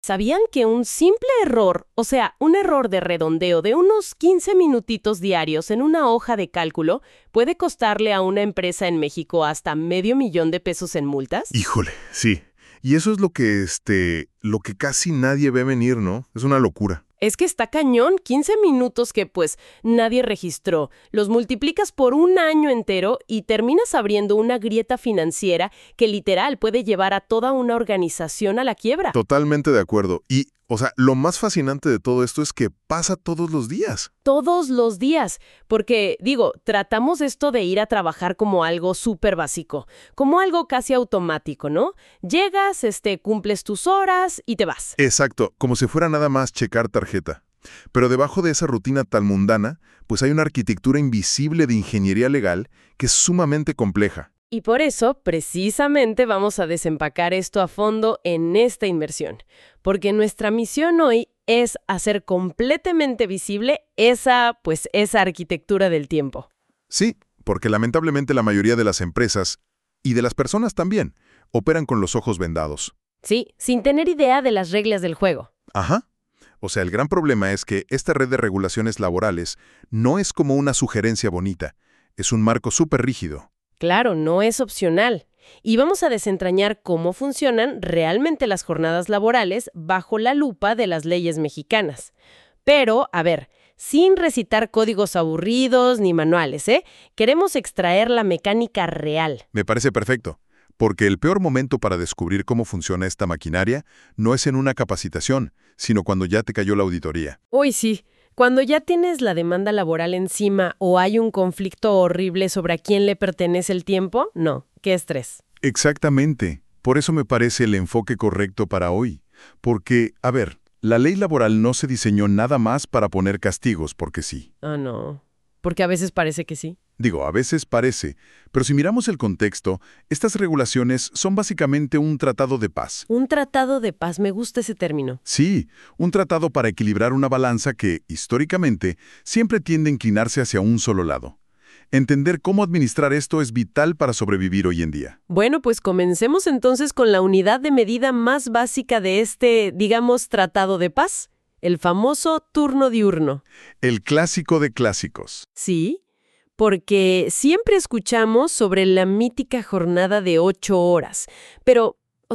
¿Sabían que un simple error, o sea, un error de redondeo de unos 15 minutitos diarios en una hoja de cálculo puede costarle a una empresa en México hasta $500,000 en multas? Híjole, sí. Y eso es lo que casi nadie ve venir, ¿no? Es una locura. Es que está cañón, 15 minutos que pues nadie registró. Los multiplicas por un año entero y terminas abriendo una grieta financiera que literal puede llevar a toda una organización a la quiebra. Totalmente de acuerdo. Y, lo más fascinante de todo esto es que pasa todos los días. Todos los días, porque digo, tratamos esto de ir a trabajar como algo súper básico, como algo casi automático, ¿no? Llegas, cumples tus horas y te vas. Exacto, como si fuera nada más checar tarjeta. Pero debajo de esa rutina tan mundana, pues hay una arquitectura invisible de ingeniería legal que es sumamente compleja. Y por eso, precisamente, vamos a desempacar esto a fondo en esta inmersión. Porque nuestra misión hoy es hacer completamente visible esa arquitectura del tiempo. Sí, porque lamentablemente la mayoría de las empresas, y de las personas también, operan con los ojos vendados. Sí, sin tener idea de las reglas del juego. Ajá. El gran problema es que esta red de regulaciones laborales no es como una sugerencia bonita, es un marco súper rígido. Claro, no es opcional. Y vamos a desentrañar cómo funcionan realmente las jornadas laborales bajo la lupa de las leyes mexicanas. Pero, a ver, sin recitar códigos aburridos ni manuales, ¿eh? Queremos extraer la mecánica real. Me parece perfecto, porque el peor momento para descubrir cómo funciona esta maquinaria no es en una capacitación, sino cuando ya te cayó la auditoría. Uy, sí. Cuando ya tienes la demanda laboral encima o hay un conflicto horrible sobre a quién le pertenece el tiempo, no, qué estrés. Exactamente. Por eso me parece el enfoque correcto para hoy. Porque, la ley laboral no se diseñó nada más para poner castigos, porque sí. Ah, no. Porque a veces parece que sí. Digo, a veces parece, pero si miramos el contexto, estas regulaciones son básicamente un tratado de paz. Un tratado de paz, me gusta ese término. Sí, un tratado para equilibrar una balanza que, históricamente, siempre tiende a inclinarse hacia un solo lado. Entender cómo administrar esto es vital para sobrevivir hoy en día. Bueno, pues comencemos entonces con la unidad de medida más básica de digamos, tratado de paz, el famoso turno diurno. El clásico de clásicos. Sí, porque siempre escuchamos sobre la mítica jornada de 8 horas. Pero,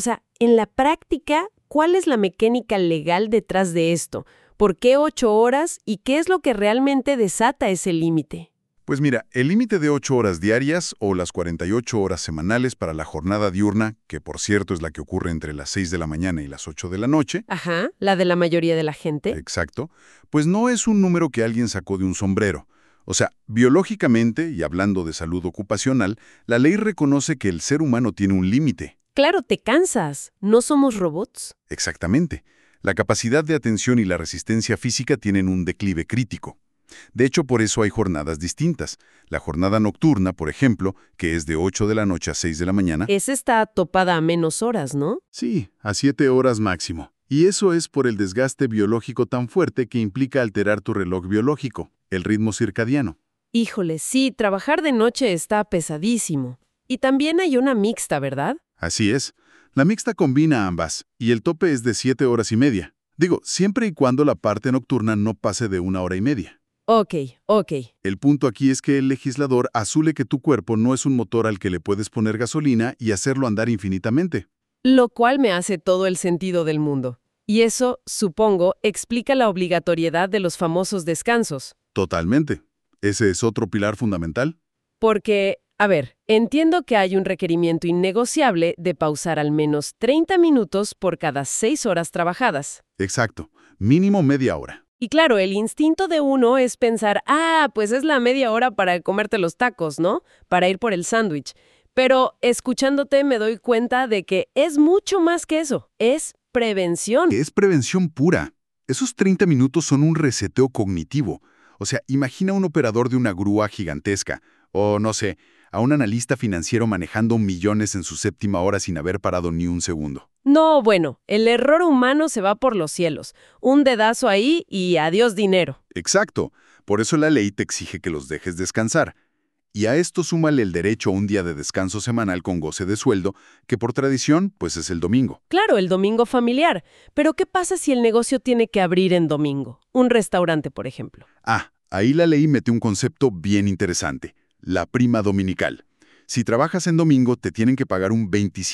en la práctica, ¿cuál es la mecánica legal detrás de esto? ¿Por qué 8 horas y qué es lo que realmente desata ese límite? Pues mira, el límite de 8 horas diarias o las 48 horas semanales para la jornada diurna, que por cierto es la que ocurre entre las 6 de la mañana y las 8 de la noche. Ajá, la de la mayoría de la gente. Exacto. Pues no es un número que alguien sacó de un sombrero. Biológicamente, y hablando de salud ocupacional, la ley reconoce que el ser humano tiene un límite. Claro, te cansas. ¿No somos robots? Exactamente. La capacidad de atención y la resistencia física tienen un declive crítico. De hecho, por eso hay jornadas distintas. La jornada nocturna, por ejemplo, que es de 8 de la noche a 6 de la mañana. Esa está topada a menos horas, ¿no? Sí, a 7 horas máximo. Y eso es por el desgaste biológico tan fuerte que implica alterar tu reloj biológico, el ritmo circadiano. Híjole, sí, trabajar de noche está pesadísimo. Y también hay una mixta, ¿verdad? Así es. La mixta combina ambas, y el tope es de 7 horas y media. Digo, siempre y cuando la parte nocturna no pase de 1 hora y media. Ok. El punto aquí es que el legislador asume que tu cuerpo no es un motor al que le puedes poner gasolina y hacerlo andar infinitamente. Lo cual me hace todo el sentido del mundo. Y eso, supongo, explica la obligatoriedad de los famosos descansos. Totalmente. Ese es otro pilar fundamental. Porque, entiendo que hay un requerimiento innegociable de pausar al menos 30 minutos por cada 6 horas trabajadas. Exacto. Mínimo media hora. Y claro, el instinto de uno es pensar, pues es la media hora para comerte los tacos, ¿no? Para ir por el sándwich. Pero escuchándote me doy cuenta de que es mucho más que eso. Es prevención. Es prevención pura. Esos 30 minutos son un reseteo cognitivo. Imagina un operador de una grúa gigantesca, o no sé, a un analista financiero manejando millones en su 7ª hora sin haber parado ni un segundo. No, bueno, el error humano se va por los cielos. Un dedazo ahí y adiós dinero. Exacto. Por eso la ley te exige que los dejes descansar. Y a esto súmale el derecho a un día de descanso semanal con goce de sueldo, que por tradición, pues es el domingo. Claro, el domingo familiar. Pero ¿qué pasa si el negocio tiene que abrir en domingo? Un restaurante, por ejemplo. Ah, ahí la ley mete un concepto bien interesante, la prima dominical. Si trabajas en domingo, te tienen que pagar un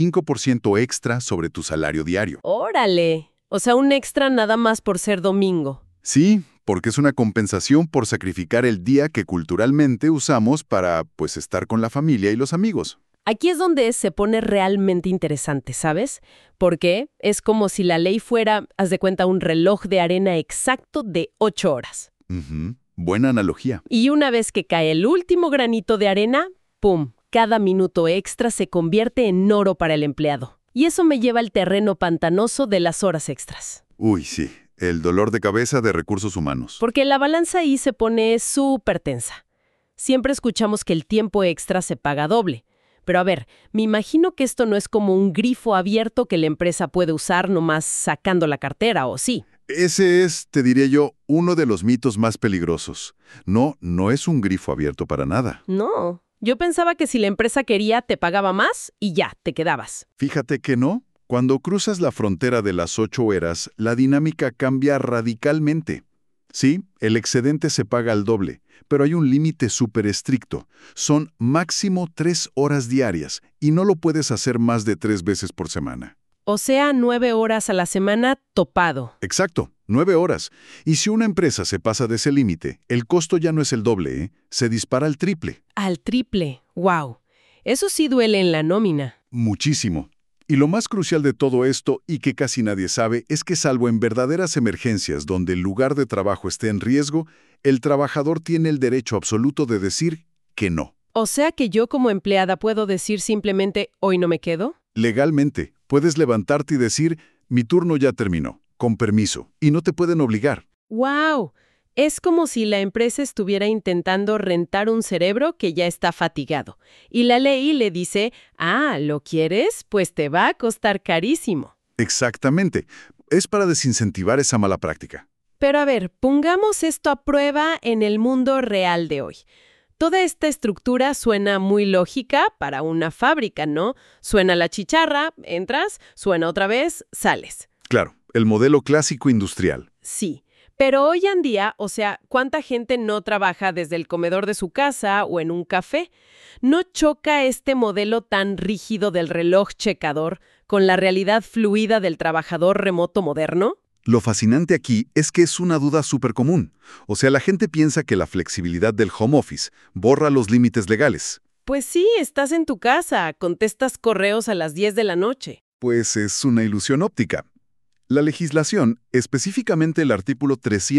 25% extra sobre tu salario diario. ¡Órale! O sea, un extra nada más por ser domingo. Sí, porque es una compensación por sacrificar el día que culturalmente usamos para, pues, estar con la familia y los amigos. Aquí es donde se pone realmente interesante, ¿sabes? Porque es como si la ley fuera, haz de cuenta, un reloj de arena exacto de 8 horas. Ujú, buena analogía. Y una vez que cae el último granito de arena, ¡pum! Cada minuto extra se convierte en oro para el empleado. Y eso me lleva al terreno pantanoso de las horas extras. Uy, sí, el dolor de cabeza de recursos humanos. Porque la balanza ahí se pone súper tensa. Siempre escuchamos que el tiempo extra se paga doble. Pero a ver, me imagino que esto no es como un grifo abierto que la empresa puede usar nomás sacando la cartera, ¿o sí? Ese es, te diría yo, uno de los mitos más peligrosos. No, no es un grifo abierto para nada. No. Yo pensaba que si la empresa quería, te pagaba más y ya, te quedabas. Fíjate que no. Cuando cruzas la frontera de las 8 eras, la dinámica cambia radicalmente. Sí, el excedente se paga al doble, pero hay un límite súper estricto. Son máximo 3 horas diarias y no lo puedes hacer más de 3 veces por semana. O sea, 9 horas a la semana topado. Exacto, 9 horas. Y si una empresa se pasa de ese límite, el costo ya no es el doble, ¿eh? Se dispara al triple. Al triple. ¡Wow! Eso sí duele en la nómina. Muchísimo. Y lo más crucial de todo esto, y que casi nadie sabe, es que salvo en verdaderas emergencias donde el lugar de trabajo esté en riesgo, el trabajador tiene el derecho absoluto de decir que no. O sea que yo como empleada puedo decir simplemente, ¿hoy no me quedo? Legalmente, puedes levantarte y decir, mi turno ya terminó, con permiso, y no te pueden obligar. ¡Wow! Es como si la empresa estuviera intentando rentar un cerebro que ya está fatigado. Y la ley le dice, ¿lo quieres? Pues te va a costar carísimo. Exactamente. Es para desincentivar esa mala práctica. Pero a ver, pongamos esto a prueba en el mundo real de hoy. Toda esta estructura suena muy lógica para una fábrica, ¿no? Suena la chicharra, entras, suena otra vez, sales. Claro, el modelo clásico industrial. Sí. Pero hoy en día, o sea, ¿cuánta gente no trabaja desde el comedor de su casa o en un café? ¿No choca este modelo tan rígido del reloj checador con la realidad fluida del trabajador remoto moderno? Lo fascinante aquí es que es una duda súper común. O sea, la gente piensa que la flexibilidad del home office borra los límites legales. Pues sí, estás en tu casa, contestas correos a las 10 de la noche. Pues es una ilusión óptica. La legislación, específicamente el artículo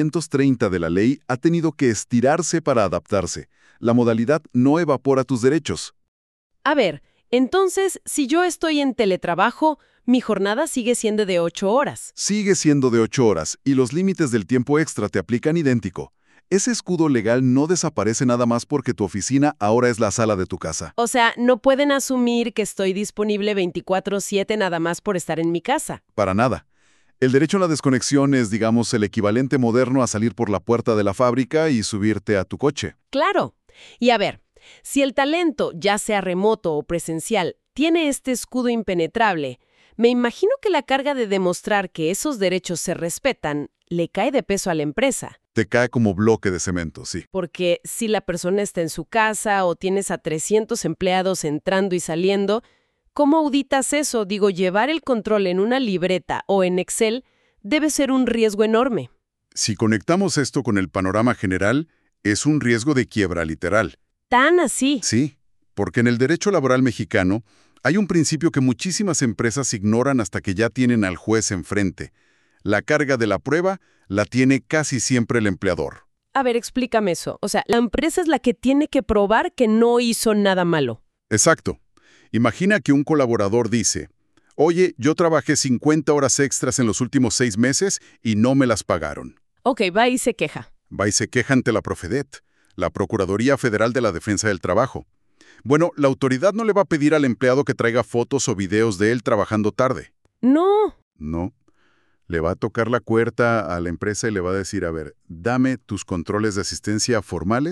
330 de la ley, ha tenido que estirarse para adaptarse. La modalidad no evapora tus derechos. A ver, entonces, si yo estoy en teletrabajo, mi jornada sigue siendo de 8 horas. Sigue siendo de 8 horas y los límites del tiempo extra te aplican idéntico. Ese escudo legal no desaparece nada más porque tu oficina ahora es la sala de tu casa. O sea, no pueden asumir que estoy disponible 24/7 nada más por estar en mi casa. Para nada. El derecho a la desconexión es, digamos, el equivalente moderno a salir por la puerta de la fábrica y subirte a tu coche. Claro. Y a ver, si el talento, ya sea remoto o presencial, tiene este escudo impenetrable, me imagino que la carga de demostrar que esos derechos se respetan le cae de peso a la empresa. Te cae como bloque de cemento, sí. Porque si la persona está en su casa o tienes a 300 empleados entrando y saliendo, ¿cómo auditas eso? Digo, llevar el control en una libreta o en Excel debe ser un riesgo enorme. Si conectamos esto con el panorama general, es un riesgo de quiebra literal. ¿Tan así? Sí, porque en el derecho laboral mexicano hay un principio que muchísimas empresas ignoran hasta que ya tienen al juez enfrente. La carga de la prueba la tiene casi siempre el empleador. A ver, explícame eso. O sea, la empresa es la que tiene que probar que no hizo nada malo. Exacto. Imagina que un colaborador dice, oye, yo trabajé 50 horas extras en los últimos 6 meses y no me las pagaron. Ok, va y se queja. Va y se queja ante la Profedet, la Procuraduría Federal de la Defensa del Trabajo. Bueno, la autoridad no le va a pedir al empleado que traiga fotos o videos de él trabajando tarde. No. No. Le va a tocar la puerta a la empresa y le va a decir, a ver, dame tus controles de asistencia formales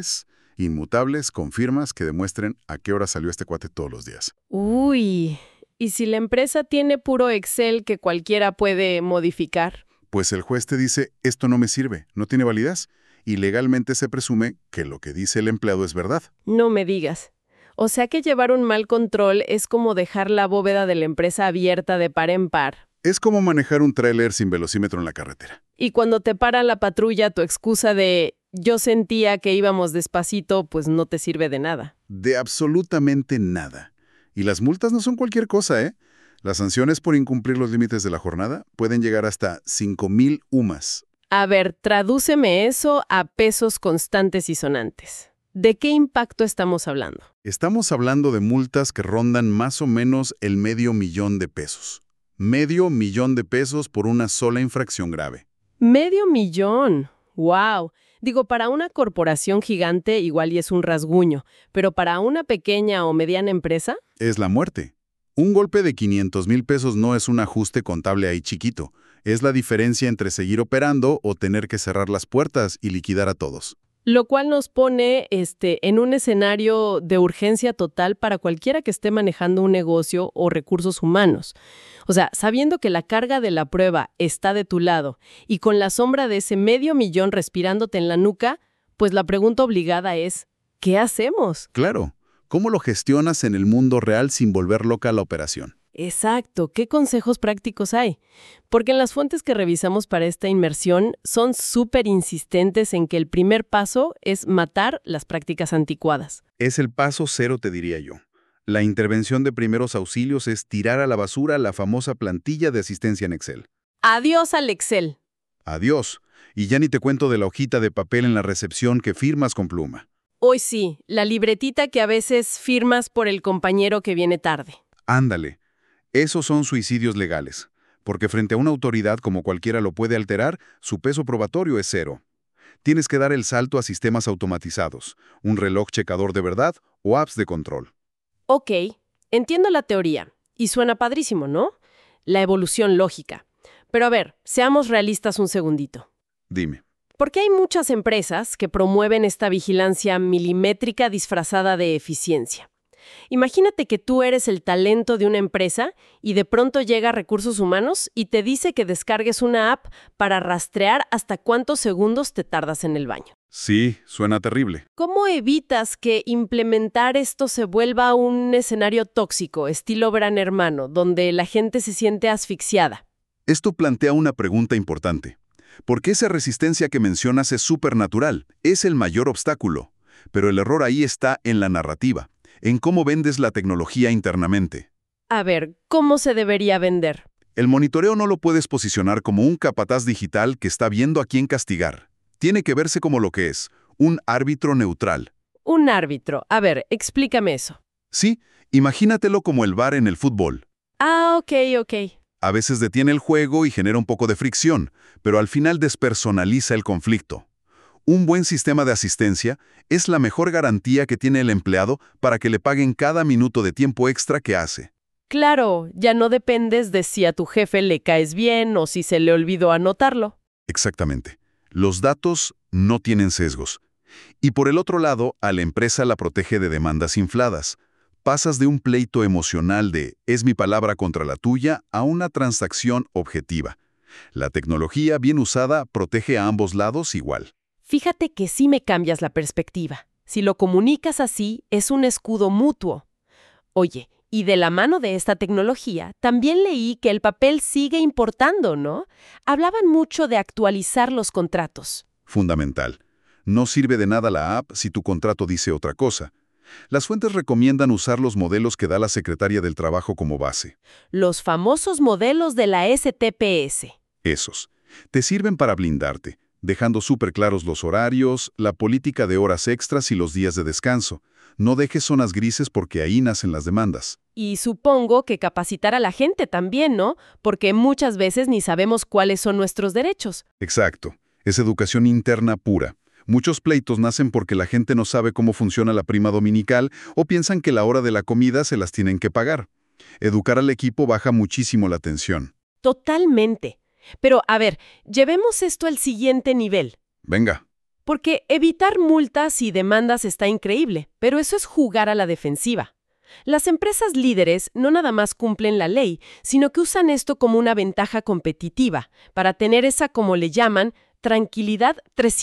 inmutables, con firmas que demuestren a qué hora salió este cuate todos los días. Uy, ¿y si la empresa tiene puro Excel que cualquiera puede modificar? Pues el juez te dice, esto no me sirve, no tiene validez, y legalmente se presume que lo que dice el empleado es verdad. No me digas. O sea que llevar un mal control es como dejar la bóveda de la empresa abierta de par en par. Es como manejar un tráiler sin velocímetro en la carretera. Y cuando te para la patrulla, tu excusa de yo sentía que íbamos despacito, pues no te sirve de nada. De absolutamente nada. Y las multas no son cualquier cosa, ¿eh? Las sanciones por incumplir los límites de la jornada pueden llegar hasta 5,000 UMAS. A ver, tradúceme eso a pesos constantes y sonantes. ¿De qué impacto estamos hablando? Estamos hablando de multas que rondan más o menos el $500,000. $500,000 por una sola infracción grave. $500,000. ¡Wow! Digo, para una corporación gigante igual y es un rasguño, pero para una pequeña o mediana empresa, Es la muerte. Un golpe de $500,000 no es un ajuste contable ahí chiquito. Es la diferencia entre seguir operando o tener que cerrar las puertas y liquidar a todos. lo cual nos pone en un escenario de urgencia total para cualquiera que esté manejando un negocio o recursos humanos. O sea, sabiendo que la carga de la prueba está de tu lado y con la sombra de ese $500,000 respirándote en la nuca, pues la pregunta obligada es, ¿qué hacemos? Claro, ¿cómo lo gestionas en el mundo real sin volver loca la operación? Exacto, ¿qué consejos prácticos hay? Porque en las fuentes que revisamos para esta inmersión son súper insistentes en que el primer paso es matar las prácticas anticuadas. Es el paso cero, te diría yo. La intervención de primeros auxilios es tirar a la basura la famosa plantilla de asistencia en Excel. Adiós al Excel. Adiós. Y ya ni te cuento de la hojita de papel en la recepción que firmas con pluma. Hoy sí, la libretita que a veces firmas por el compañero que viene tarde. Ándale. Esos son suicidios legales, porque frente a una autoridad como cualquiera lo puede alterar, su peso probatorio es cero. Tienes que dar el salto a sistemas automatizados, un reloj checador de verdad o apps de control. Ok, entiendo la teoría, y suena padrísimo, ¿no? La evolución lógica. Pero a ver, seamos realistas un segundito. Dime. Porque hay muchas empresas que promueven esta vigilancia milimétrica disfrazada de eficiencia. Imagínate que tú eres el talento de una empresa y de pronto llega Recursos Humanos y te dice que descargues una app para rastrear hasta cuántos segundos te tardas en el baño. Sí, suena terrible. ¿Cómo evitas que implementar esto se vuelva un escenario tóxico, estilo Gran Hermano, donde la gente se siente asfixiada? Esto plantea una pregunta importante. Porque esa resistencia que mencionas es supernatural, es el mayor obstáculo. Pero el error ahí está en la narrativa, en cómo vendes la tecnología internamente. A ver, ¿cómo se debería vender? El monitoreo no lo puedes posicionar como un capataz digital que está viendo a quién castigar. Tiene que verse como lo que es, un árbitro neutral. Un árbitro. A ver, explícame eso. Sí, imagínatelo como el VAR en el fútbol. Ah, ok. A veces detiene el juego y genera un poco de fricción, pero al final despersonaliza el conflicto. Un buen sistema de asistencia es la mejor garantía que tiene el empleado para que le paguen cada minuto de tiempo extra que hace. Claro, ya no dependes de si a tu jefe le caes bien o si se le olvidó anotarlo. Exactamente. Los datos no tienen sesgos. Y por el otro lado, a la empresa la protege de demandas infladas. Pasas de un pleito emocional de «es mi palabra contra la tuya» a una transacción objetiva. La tecnología bien usada protege a ambos lados igual. Fíjate que sí me cambias la perspectiva. Si lo comunicas así, es un escudo mutuo. Oye, y de la mano de esta tecnología, también leí que el papel sigue importando, ¿no? Hablaban mucho de actualizar los contratos. Fundamental. No sirve de nada la app si tu contrato dice otra cosa. Las fuentes recomiendan usar los modelos que da la Secretaría del Trabajo como base. Los famosos modelos de la STPS. Esos. Te sirven para blindarte, dejando súper claros los horarios, la política de horas extras y los días de descanso. No dejes zonas grises porque ahí nacen las demandas. Y supongo que capacitar a la gente también, ¿no? Porque muchas veces ni sabemos cuáles son nuestros derechos. Exacto. Es educación interna pura. Muchos pleitos nacen porque la gente no sabe cómo funciona la prima dominical o piensan que la hora de la comida se las tienen que pagar. Educar al equipo baja muchísimo la tensión. Totalmente. Pero, a ver, llevemos esto al siguiente nivel. Venga. Porque evitar multas y demandas está increíble, pero eso es jugar a la defensiva. Las empresas líderes no nada más cumplen la ley, sino que usan esto como una ventaja competitiva, para tener esa, como le llaman, tranquilidad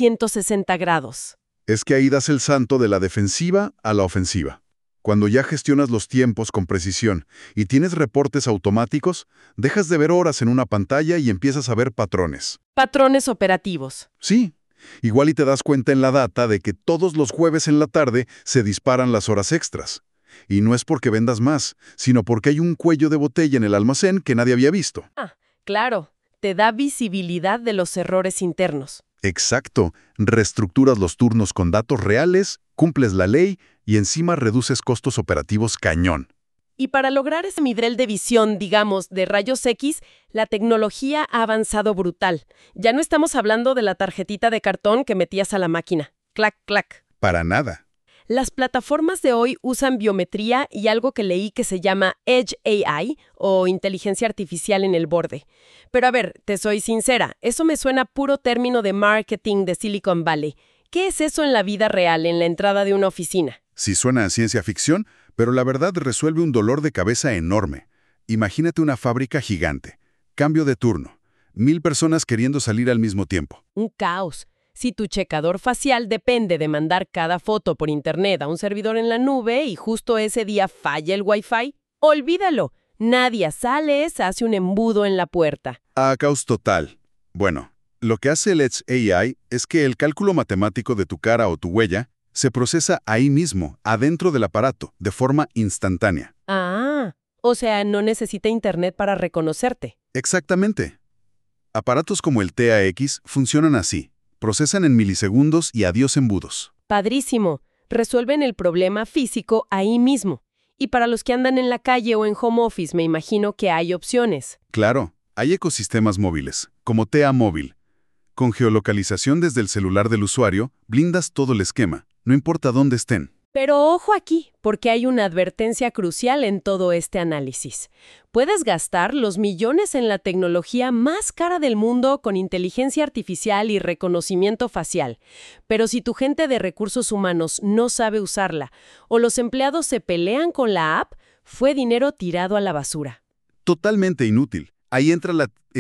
360 grados. Es que ahí das el salto de la defensiva a la ofensiva. Cuando ya gestionas los tiempos con precisión y tienes reportes automáticos, dejas de ver horas en una pantalla y empiezas a ver patrones. Patrones operativos. Sí, igual y te das cuenta en la data de que todos los jueves en la tarde se disparan las horas extras. Y no es porque vendas más, sino porque hay un cuello de botella en el almacén que nadie había visto. Ah, claro, te da visibilidad de los errores internos. Exacto, reestructuras los turnos con datos reales, cumples la ley y encima reduces costos operativos cañón. Y para lograr ese nivel de visión, digamos, de rayos X, la tecnología ha avanzado brutal. Ya no estamos hablando de la tarjetita de cartón que metías a la máquina. Clac, clac. Para nada. Las plataformas de hoy usan biometría y algo que leí que se llama Edge AI o inteligencia artificial en el borde. Pero a ver, te soy sincera, eso me suena puro término de marketing de Silicon Valley. ¿Qué es eso en la vida real, en la entrada de una oficina? Sí suena a ciencia ficción, pero la verdad resuelve un dolor de cabeza enorme. Imagínate una fábrica gigante. Cambio de turno. 1000 personas queriendo salir al mismo tiempo. Un caos. Si tu checador facial depende de mandar cada foto por internet a un servidor en la nube y justo ese día falla el Wi-Fi, olvídalo. Nadie sale, se hace un embudo en la puerta. A caos total. Bueno, lo que hace el Edge AI es que el cálculo matemático de tu cara o tu huella se procesa ahí mismo, adentro del aparato, de forma instantánea. Ah, o sea, no necesita internet para reconocerte. Exactamente. Aparatos como el TAX funcionan así. Procesan en milisegundos y adiós embudos. Padrísimo. Resuelven el problema físico ahí mismo. Y para los que andan en la calle o en home office, me imagino que hay opciones. Claro, hay ecosistemas móviles, como TA Móvil. Con geolocalización desde el celular del usuario, blindas todo el esquema, no importa dónde estén. Pero ojo aquí, porque hay una advertencia crucial en todo este análisis. Puedes gastar los millones en la tecnología más cara del mundo con inteligencia artificial y reconocimiento facial, pero si tu gente de recursos humanos no sabe usarla o los empleados se pelean con la app, fue dinero tirado a la basura. Totalmente inútil. Ahí entra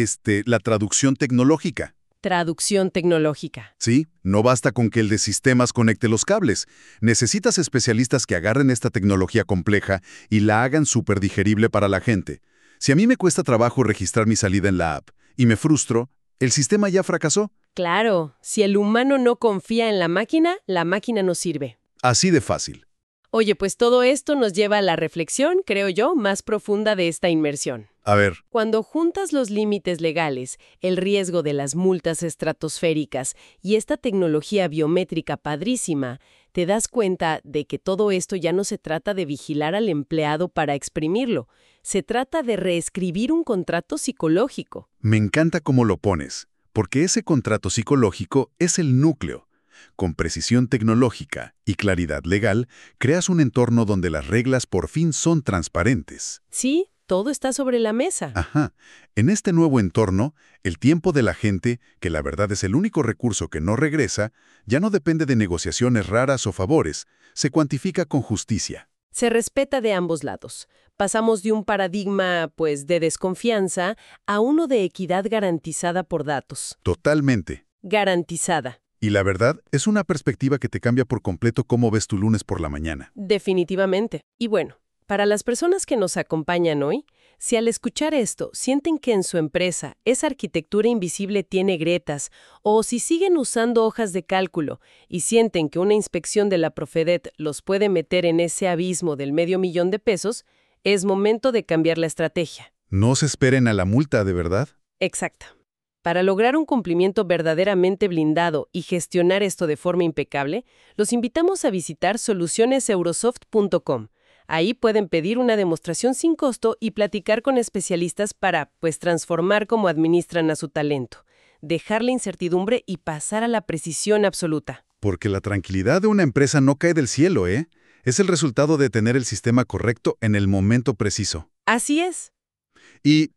la traducción tecnológica. Traducción tecnológica. Sí, no basta con que el de sistemas conecte los cables. Necesitas especialistas que agarren esta tecnología compleja y la hagan súper digerible para la gente. Si a mí me cuesta trabajo registrar mi salida en la app y me frustro, ¿el sistema ya fracasó? Claro, si el humano no confía en la máquina no sirve. Así de fácil. Oye, pues todo esto nos lleva a la reflexión, creo yo, más profunda de esta inmersión. A ver, Cuando juntas los límites legales, el riesgo de las multas estratosféricas y esta tecnología biométrica padrísima, te das cuenta de que todo esto ya no se trata de vigilar al empleado para exprimirlo, se trata de reescribir un contrato psicológico. me encanta cómo lo pones, porque ese contrato psicológico es el núcleo. Con precisión tecnológica y claridad legal, creas un entorno donde las reglas por fin son transparentes. Sí, todo está sobre la mesa. Ajá. En este nuevo entorno, el tiempo de la gente, que la verdad es el único recurso que no regresa, ya no depende de negociaciones raras o favores, se cuantifica con justicia. Se respeta de ambos lados. Pasamos de un paradigma, pues, de desconfianza a uno de equidad garantizada por datos. Totalmente. Garantizada. Y la verdad, es una perspectiva que te cambia por completo cómo ves tu lunes por la mañana. Definitivamente. Y bueno, para las personas que nos acompañan hoy, si al escuchar esto sienten que en su empresa esa arquitectura invisible tiene grietas, o si siguen usando hojas de cálculo y sienten que una inspección de la Profedet los puede meter en ese abismo del $500,000, es momento de cambiar la estrategia. No se esperen a la multa, ¿de verdad? Exacto. Para lograr un cumplimiento verdaderamente blindado y gestionar esto de forma impecable, los invitamos a visitar solucioneseurosoft.com. Ahí pueden pedir una demostración sin costo y platicar con especialistas para, pues, transformar cómo administran a su talento, dejar la incertidumbre y pasar a la precisión absoluta. Porque la tranquilidad de una empresa no cae del cielo, ¿eh? Es el resultado de tener el sistema correcto en el momento preciso. Así es. Y, digo,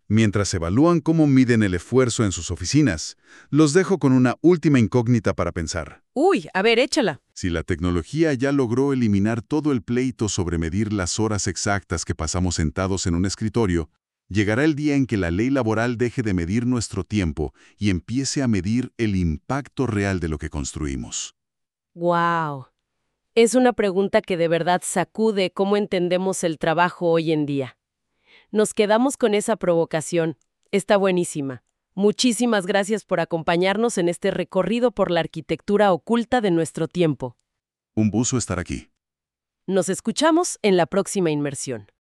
Mientras evalúan cómo miden el esfuerzo en sus oficinas, los dejo con una última incógnita para pensar. Uy, a ver, échala. Si la tecnología ya logró eliminar todo el pleito sobre medir las horas exactas que pasamos sentados en un escritorio, llegará el día en que la ley laboral deje de medir nuestro tiempo y empiece a medir el impacto real de lo que construimos. ¡Wow! Es una pregunta que de verdad sacude cómo entendemos el trabajo hoy en día. Nos quedamos con esa provocación. Está buenísima. Muchísimas gracias por acompañarnos en este recorrido por la arquitectura oculta de nuestro tiempo. Un gusto estar aquí. Nos escuchamos en la próxima inmersión.